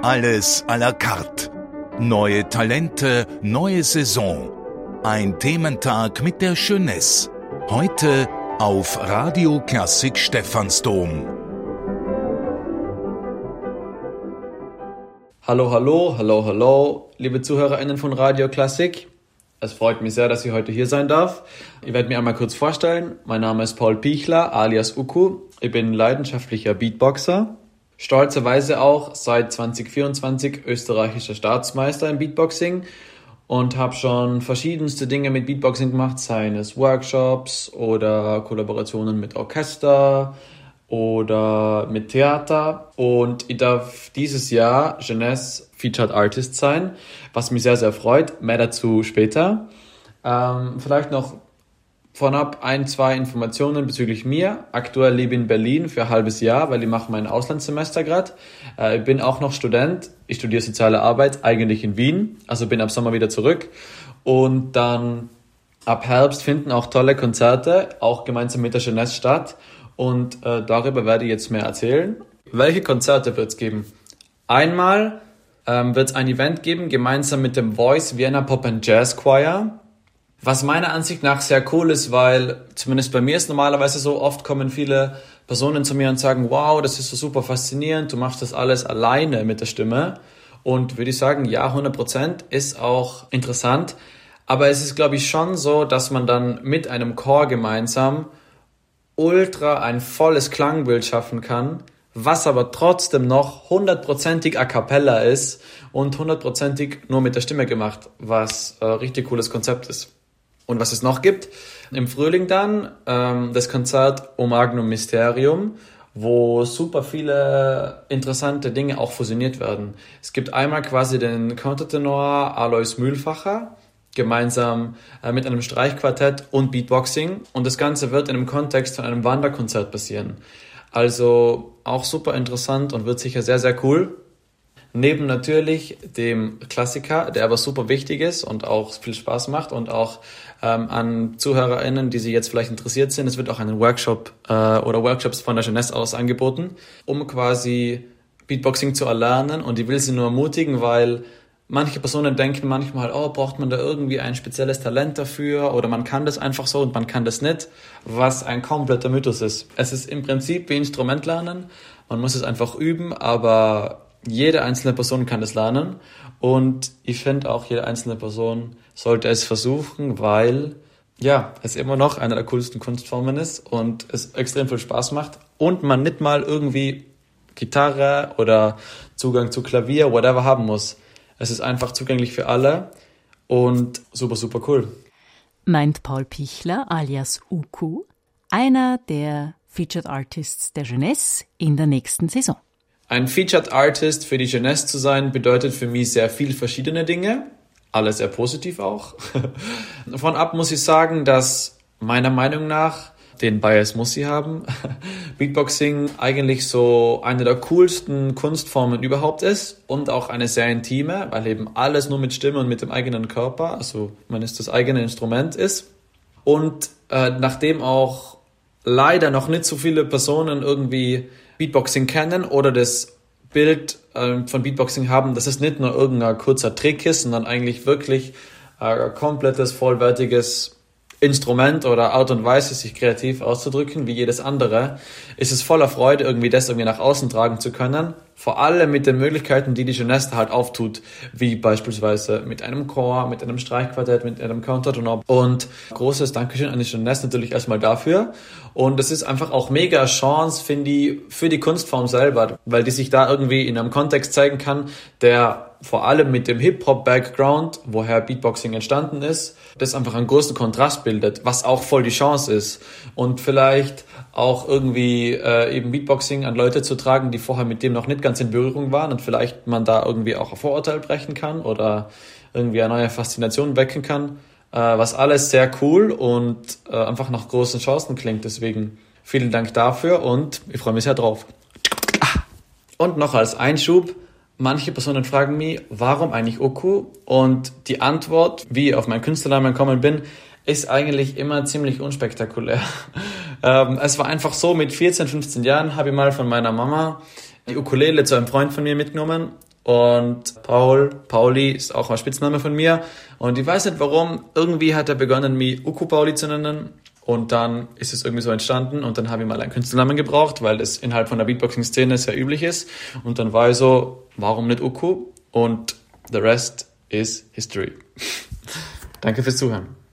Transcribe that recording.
Alles à la carte. Neue Talente, neue Saison. Ein Thementag mit der Jeunesse. Heute auf Radio Klassik Stephansdom. Hallo, liebe ZuhörerInnen von Radio Klassik. Es freut mich sehr, dass ich heute hier sein darf. Ich werde mich einmal kurz vorstellen. Mein Name ist Paul Pichler, alias Uku. Ich bin leidenschaftlicher Beatboxer. Stolzerweise auch seit 2024 österreichischer Staatsmeister im Beatboxing und habe schon verschiedenste Dinge mit Beatboxing gemacht, seien es Workshops oder Kollaborationen mit Orchester oder mit Theater. Und ich darf dieses Jahr Jeunesse Featured Artist sein, was mich sehr, sehr freut. Mehr dazu später. Vielleicht noch vorab 1-2 Informationen bezüglich mir. Aktuell lebe ich in Berlin für ein halbes Jahr, weil ich mache mein Auslandssemester gerade. Ich bin auch noch Student. Ich studiere Soziale Arbeit, eigentlich in Wien. Also bin ab Sommer wieder zurück. Und dann ab Herbst finden auch tolle Konzerte, auch gemeinsam mit der Jeunesse statt. Und darüber werde ich jetzt mehr erzählen. Welche Konzerte wird es geben? Einmal wird es ein Event geben, gemeinsam mit dem Voice Vienna Pop and Jazz Choir. Was meiner Ansicht nach sehr cool ist, weil zumindest bei mir ist normalerweise so, oft kommen viele Personen zu mir und sagen, wow, das ist so super faszinierend, du machst das alles alleine mit der Stimme. Und würde ich sagen, ja, 100% ist auch interessant. Aber es ist, glaube ich, schon so, dass man dann mit einem Chor gemeinsam ultra ein volles Klangbild schaffen kann, was aber trotzdem noch 100%ig a cappella ist und 100%ig nur mit der Stimme gemacht, was richtig cooles Konzept ist. Und was es noch gibt, im Frühling dann das Konzert O Magnum Mysterium, wo super viele interessante Dinge auch fusioniert werden. Es gibt einmal quasi den Countertenor Alois Mühlfacher, gemeinsam mit einem Streichquartett und Beatboxing. Und das Ganze wird in einem Kontext von einem Wanderkonzert passieren. Also auch super interessant und wird sicher sehr, sehr cool. Neben natürlich dem Klassiker, der aber super wichtig ist und auch viel Spaß macht und auch an ZuhörerInnen, die sich jetzt vielleicht interessiert sind, es wird auch einen Workshop oder Workshops von der Jeunesse aus angeboten, um quasi Beatboxing zu erlernen. Und ich will sie nur ermutigen, weil manche Personen denken manchmal, oh, braucht man da irgendwie ein spezielles Talent dafür oder man kann das einfach so und man kann das nicht, was ein kompletter Mythos ist. Es ist im Prinzip wie Instrument lernen, man muss es einfach üben, aber jede einzelne Person kann es lernen und ich finde auch, jede einzelne Person sollte es versuchen, weil ja, es immer noch eine der coolsten Kunstformen ist und es extrem viel Spaß macht und man nicht mal irgendwie Gitarre oder Zugang zu Klavier, whatever haben muss. Es ist einfach zugänglich für alle und super, super cool. Meint Paul Pichler alias Uku, einer der Featured Artists der Jeunesse in der nächsten Saison. Ein Featured Artist für die Jeunesse zu sein, bedeutet für mich sehr viel verschiedene Dinge. Alles sehr positiv auch. Von ab muss ich sagen, dass meiner Meinung nach, den Bias muss sie haben, Beatboxing eigentlich so eine der coolsten Kunstformen überhaupt ist und auch eine sehr intime, weil eben alles nur mit Stimme und mit dem eigenen Körper, also man ist das eigene Instrument ist. Und nachdem auch leider noch nicht so viele Personen irgendwie Beatboxing kennen oder das Bild von Beatboxing haben, dass es nicht nur irgendein kurzer Trick ist, sondern eigentlich wirklich ein komplettes, vollwertiges Instrument oder Art und Weise, sich kreativ auszudrücken, wie jedes andere, ist es voller Freude, das nach außen tragen zu können. Vor allem mit den Möglichkeiten, die Jeunesse halt auftut, wie beispielsweise mit einem Chor, mit einem Streichquartett, mit einem Countertenor. Und großes Dankeschön an die Jeunesse natürlich erstmal dafür. Und es ist einfach auch mega Chance, finde ich, für die Kunstform selber, weil die sich da irgendwie in einem Kontext zeigen kann, der vor allem mit dem Hip-Hop-Background, woher Beatboxing entstanden ist, das einfach einen großen Kontrast bildet, was auch voll die Chance ist. Und vielleicht auch irgendwie eben Beatboxing an Leute zu tragen, die vorher mit dem noch nicht ganz in Berührung waren und vielleicht man da irgendwie auch ein Vorurteil brechen kann oder irgendwie eine neue Faszination wecken kann, was alles sehr cool und einfach nach großen Chancen klingt. Deswegen vielen Dank dafür und ich freue mich sehr drauf. Und noch als Einschub, manche Personen fragen mich, warum eigentlich Uku? Und die Antwort, wie ich auf meinen Künstlernamen gekommen bin, ist eigentlich immer ziemlich unspektakulär. Es war einfach so, mit 14, 15 Jahren habe ich mal von meiner Mama die Ukulele zu einem Freund von mir mitgenommen Und Pauli ist auch ein Spitzname von mir. Und ich weiß nicht warum, irgendwie hat er begonnen, mich Uku Pauli zu nennen. Und dann ist es irgendwie so entstanden und dann habe ich mal einen Künstlernamen gebraucht, weil das innerhalb von der Beatboxing-Szene sehr üblich ist. Und dann war ich so, warum nicht Uku? Und the rest is history. Danke fürs Zuhören.